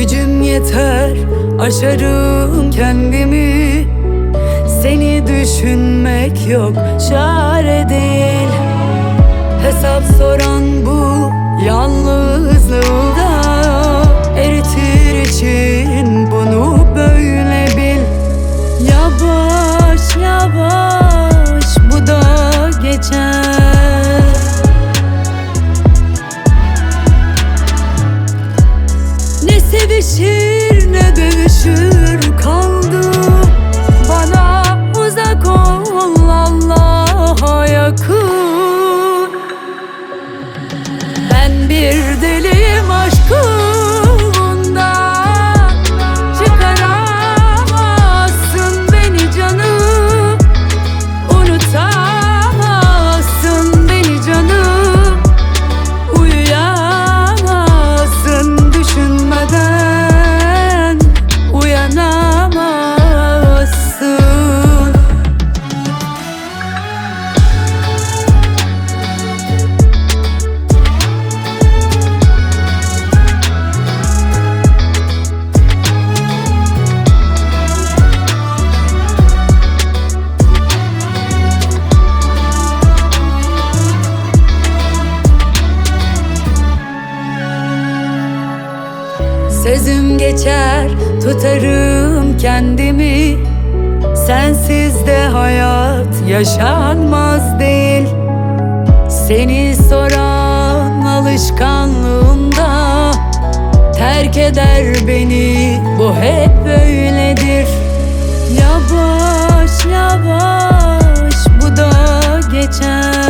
Gücüm yeter, aşarım kendimi. Seni düşünmek yok, çare değil. Hesap soran bu yalnızlığında eritir için bunu böyle bil. Yavaş yavaş bu da geçer. Ne sevişir ne dövüşür kaldım. Bana uzak ol, Allah'a yakın. Ben bir deliyim aşkından. Çıkaramazsın beni canım. Unutamazsın beni canım. Uyuyamazsın düşünmeden. Uyanamazsın. Sözüm geçer, tutarım kendimi. Sensiz de hayat yaşanmaz değil. Seni soran alışkanlığımda terk eder beni, bu hep böyledir. Yavaş yavaş bu da geçer.